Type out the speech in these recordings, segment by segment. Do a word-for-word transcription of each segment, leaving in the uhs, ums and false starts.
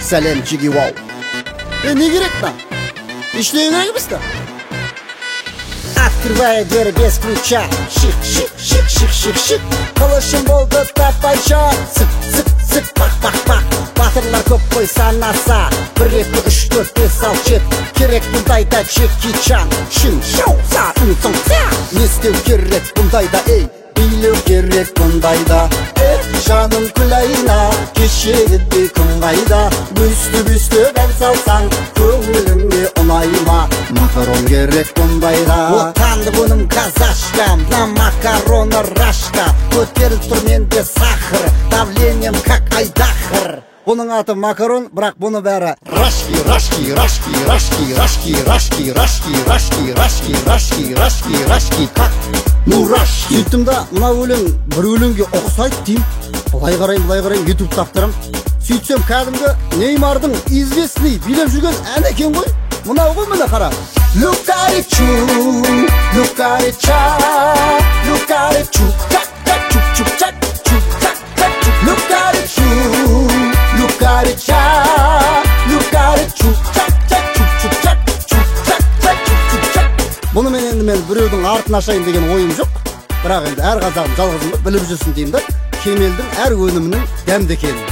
Сәлем чиги вау. Е, не керек та? Иштей керек емес та? Открывая дверь без ключа. Шик, шик, шик, шик, шик, шик. Қылышым болды тапайша. Сып, сып, сып, пақ, пақ, пақ. Батырлар көп қой санаса. Бір, екі, үш, төрт, бес, алты, жеті. Керек бұндайда Джеки Чан. Шын, шоу, са, үн, соң, ся. Не істеу керек бұндайда, ей. Билеу керек бұндайда. Эй, жаным күлайна. Кешегідей күн қайда. Бүсті-бүсті бәл салсаң, көңіліңе ұнайма. Макарон керек бұндайда. Отанды бұным казашка, на макароны рашка. Көтеріліп тұр менде сахар, давлением как айдахар. Бұның аты макарон, бірақ бұны бәрі рашки, рашки, рашки, рашки, рашки, рашки, рашки, рашки, рашки, рашки, рашки, рашки, как? Ну, рашки. Сөйттім да, мына өлең бір өлеңге ұқсайды дейм. Былай қарайым, былай қарайым, ютуб таптырым. Сөйтсем кәдімгі Неймардың известный билеп жүрген ән екен ғой. Мынау ғой, міне қара. Look at it, choo, look at it, cha, look at it, choo, chak, chak, chuk, chuk, chak, chuk, chak, chak, chuk. Look at it, choo, look at it, cha, look at it, choo, chak, chak, chuk, chuk, chak, chuk, chak, chak, chuk, chuk, chak. Бұны мен енді мен біреудің артын ашайын деген ойым жоқ. Бірақ енді әр қазағым жалғызым біліп жүрсін деймін да. Кемелдің әр өнімінің дәмді екенін.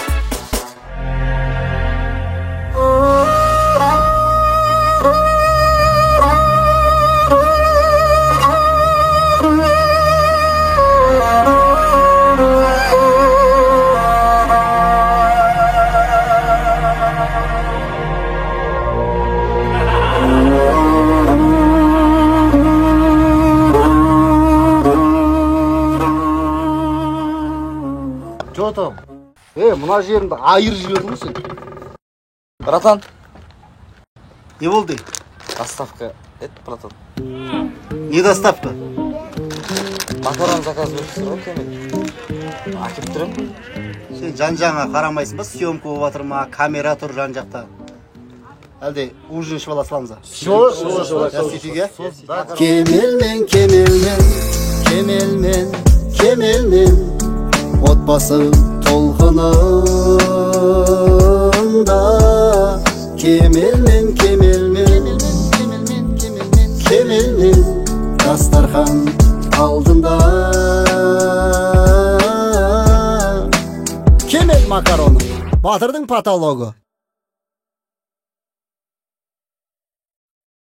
Жотом. Е, мына жеріңді айыр жібердің ғой сен. Братан. Не болды? Доставка. Это, братан. Не доставка? Макарон заказ беріпсің ғой, Кемел. Акеп тұрым. Сен жан-жағыңа қарамайсың ба? Съемка болып жатыр ма? Камера тұр жан-жақта. Әлде ужин ішіп ала саламыз ба? Кемелмен, кемелмен, кемелмен, кемелмен. Отбасы толқынында. Кемелмен, кемелмен, кемелмен, дастархан алдында. Кемел макароны, батырдың патологы.